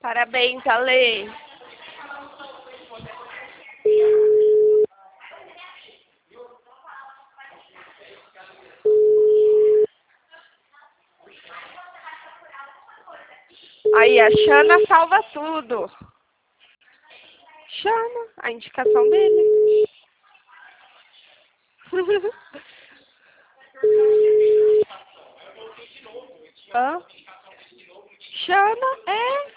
Parabéns, Ale. Aí, a Xana salva tudo. Xana, a indicação dele. Hã? Xana, é.